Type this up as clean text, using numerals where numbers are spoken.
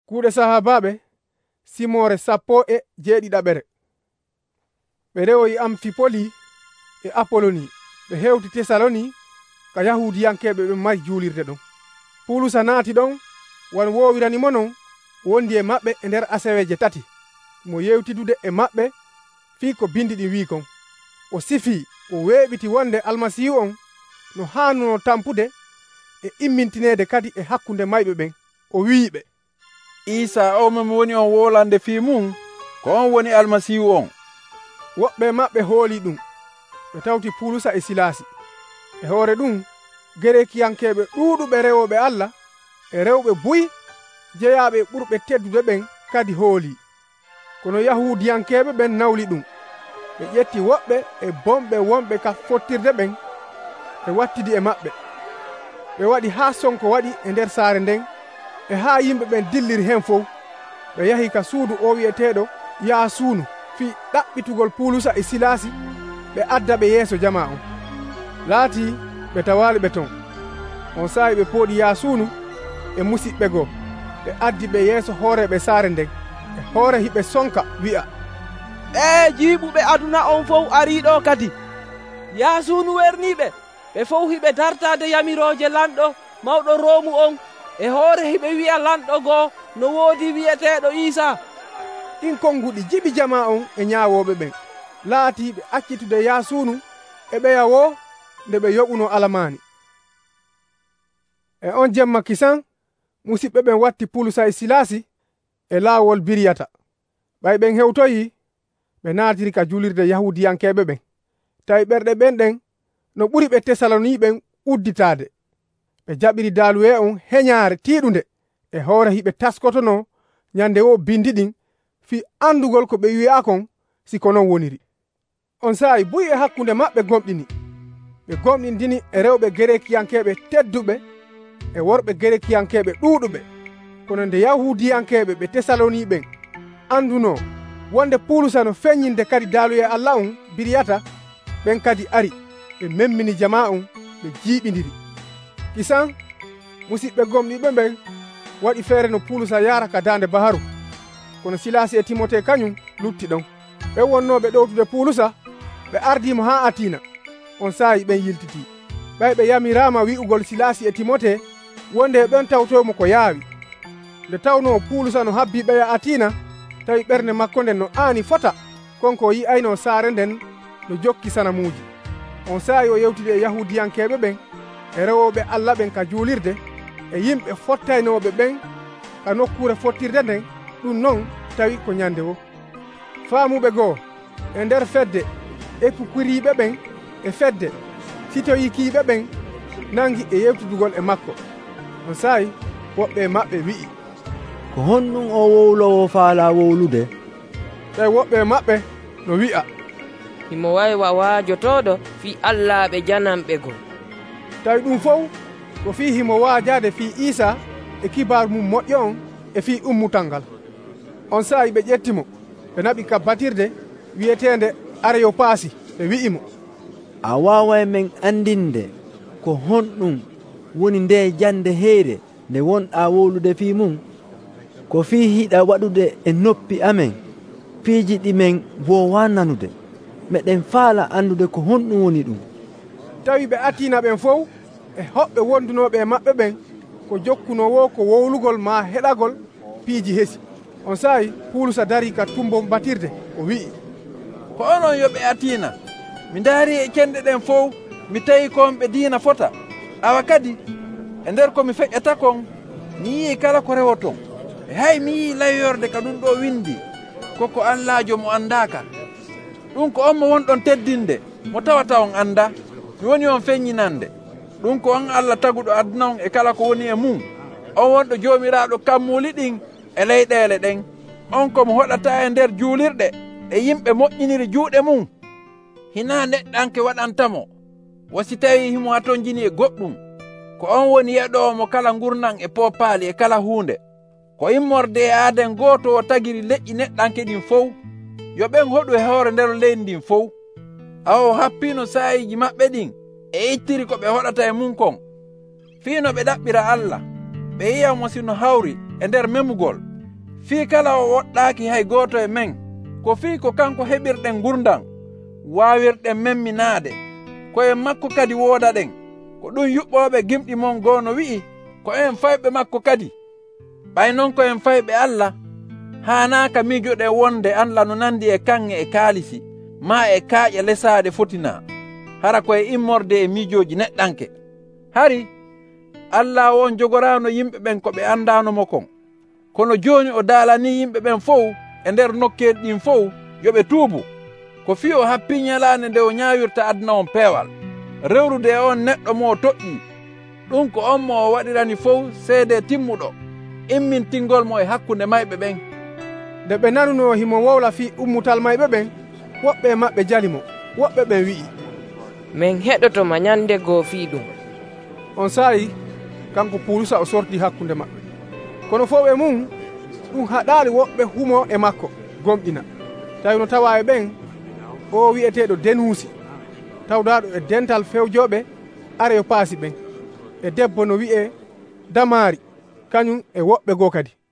Kuuɗe sahabaɓe simore 17. ɓe rewoyi Amfipoli e Apoloni ɓe hewti Tesaloni ka yahudiyankeɓe ɓe mari juulirde ɗon. Pulusa naati ɗon wan wowiranimo non wondi e maɓɓe e nder aseweje 3 mo yewtidude e maɓɓe fii ko bindi ɗin wi kon. O sifi o weeɓiti wonde almasihu on no hannuno tampude e immintinede kadi e hakkunde mayɓe ɓen. O wiiɓe, Isa o mo woni on wolande fi mum ko on woni almasihu on. Woɓɓe maɓɓe hooli ɗum. Ɓe tawti Pulusa e Silasi. E hoore ɗum Gerekiyankeɓe ɗuuɗuɓe rewoɓe Allah e rewɓe buyi jeyaɓe ɓurɓe teddude ɓen kadi hooli. Kono yahudiyankeɓe ɓen nawli ɗum. Ɓe ƴetti woɓɓe e bomɓe wonɓe ka fottirde ɓen ɓe wattidi e maɓɓe. Ɓe waɗi haa sonko waɗi e nder saare nden e haa yimɓe ɓen dilliri hen fof. Ɓe yahi ka suudu o wi'eteeɗo Yaasunu fi ɗaɓɓitugol Pulusa e Silasi ɓe adda ɓe yeeso jama on. Laati ɓe tawali ɓe ton. On saayi ɓe pooɗi Yaasunu e musidɓe goo ɓe addi ɓe yeeso hooreɓe saare nden e hoore hiɓe sonka wi'a, jiiɓuɓe aduna on fof ariɗo kadi. Yaasunu werniɓe ɓe fof hiɓe dartade yamiroje lanɗo mawɗo Roomu on e hoore hiɓe wi'a lanɗo goo no woodi wi'eteeɗo Isa. ɗin konguɗi jiɓi jama on e ñaawoɓe ɓen. Laati ɓe accitude Yaasunu e ɓeya wo nde ɓe yoɓuno alamani. E on jemma kisan musidɓe ɓen watti Pulusa e Silasi e laawol Biriyata. ɓay ɓen hewtoyi ɓe naatiri ka julirde yahudiyankeɓe ɓen. Tawi ɓerɗe ɓen ɗen no ɓuri ɓe Tesaloni ɓen udditade. Ɓe jaɓiri daaluye on heñaare tiiɗunde e hoore hiɓe taskotono nyande o bindi ɗin fi andugol ko ɓe wi'a kon siko non woniri. On saayi buyi e hakkunde maɓɓe gomɗini. Ɓe gomɗindini e rewɓe Gerekiyankeɓe tedduɓe e worɓe Gerekiyankeɓe ɗuuɗuɓe. Kono nde yahudiyankeɓe ɓe Tesaloni ɓen anduno wonde Pulusa no feññinde kadi daaluye Allah on Biriyata, ɓen kadi ari ɓe memmini jama on ɓe jiiɓidiri. Kisan musidɓe gomɗiɓe ɓen waɗi feere no Pulusa yara ka dande baharu. Kono Silasi e Timote kañum lutti ɗon. ɓe wonnoɓe ɗowtude Pulusa ɓe ardimo ha Atina. On saayi ɓen yiltiti. ɓay ɓe yamirama wi'ugol Silasi e Timote wonde ɓen tawtomo ko yaawi. Nde tawno Pulusa no habbi ɓeya Atina tawi ɓernde makko nden no aani fota konko yi'ayno saare nden no jokki sanamuji. On saayi o yewtide e yahudiyankeɓe ɓen e rewoɓe Allah ɓen ka juulirde e yimɓe fottaynoɓe ɓen ka nokkure fottirde nden. Ɗum non tawi ko nyande o. Faamuɓe goo e nder fedde epukuriɓe ɓen e fedde sitoyikiɓe ɓen nangi e yewtidugol e makko. On saayi woɓɓe maɓɓe wi'i, ko honɗum o wowlowo faala wowlude? tawi woɓɓe maɓɓe no wi'a, himo waywa waajotoɗo fi allaɓe janamɓe goo. tawi ɗum fof ko fi himo waajade fi Isa e kibaru mum moƴƴo on e fi ummutal ngal. On saayi ɓe ƴettimo ɓe naɓi ka batirde wiyetende Areyopasi. ɓe wi'imo, a waway men andinde ko honɗum woni nde jande heyre nde wonɗa wowlude fi mum? Ko fi hiɗa waɗude e noppi amen piiji ɗi men wowa nanude. Meɗen faala andude ko honɗum woni ɗum. tawi ɓe Atina ɓen fof e hoɓɓe wondunoɓe maɓɓe ɓen ko jokkunowo ko wowlugol ma heɗagol piiji hesi. On saayi Pulusa dari ka tumbo batirde o wi'i, ko onon yoɓe Atina, mi daari e cenɗe ɗen fof mi tawi konɓe diina fota. Awa kadi e nder komi feƴƴata kon mi yii kala ko rewoton e hay mi yii layyorde ka ɗum ɗo windi koko Allahjo mo andaka. ɗum ko on mo wonɗon teddinde mo tawata on anda. Mi woni on feññinande. ɗum ko on Allah taguɗo aduna on e kala ko woni e mum. On wonɗo jomiraɗo kammuli ɗin e leyɗele ɗen. On komo hoɗata e nder juulirɗe e yimɓe moƴƴiniri juuɗe mum. Hina neɗɗanke waɗantamo wasi tawi himo hatonjini e goɗɗum. Ko on woni yeɗomo kala gurnan e popali e kala hunde. Ko immorde e aaden goto o tagiri leƴƴi neɗɗanke ɗin fof. Yo ɓen hoɗu e hoore nder leydi ndin fof. Awo happino saayiji maɓɓe ɗin e ittiri ko ɓe hoɗata e mum kon. Fiino ɓe ɗaɓɓira Allah ɓe yiyamo sino hawri e nder memugol fii kala o woɗɗaaki hay gooto e men ko fii ko kanko heɓirɗen gurdam waawirɗen memminaade koye makko kadi woodaɗen ko ɗum yuɓɓooɓe gimɗi mon goo no wi'i ko en fayɓe makko kadi. ɓay noon ko en fayɓe Allah haanaaka miijoɗen wonde Allah no nandi e kanŋe e kaalisi ma e kaaƴe lesaade fotina hara koye immorde e miijooji neɗɗanke. hari Allah on jogoraano yimɓe ɓen ko ɓe anndanomo kon, kono jooni o daalanii yimɓe ɓen fof e nder nokkeeji ɗin fof yo ɓe tuubu ko fii o happii ñalaande nde o ñaawirta aduna on peewal rewrude e on neɗɗo mo o toƴƴii. ɗum ko on mo o waɗirani fof seede timmuɗo immintingol mo e hakkunde mayɓe ɓen. nde ɓe nanuno himo wowla fii ummutal mayɓe ɓen, woɓɓe maɓɓe jali mo, woɓɓe ɓen wi'i, min heɗotoma ñande goo fii ɗum. on saayi kanko Pulusa o sorti hakkunde maɓɓe. kono fof e mum ɗum haɗaali woɓɓe humo e makko gomɗina. tawi no tawa e ɓen o wi'eteeɗo Denuusi, tawdaaɗo e dental fewjoɓe Areyopaasi ɓen, e debbo no wi'e Damaari, kañum e woɓɓe goo kadi.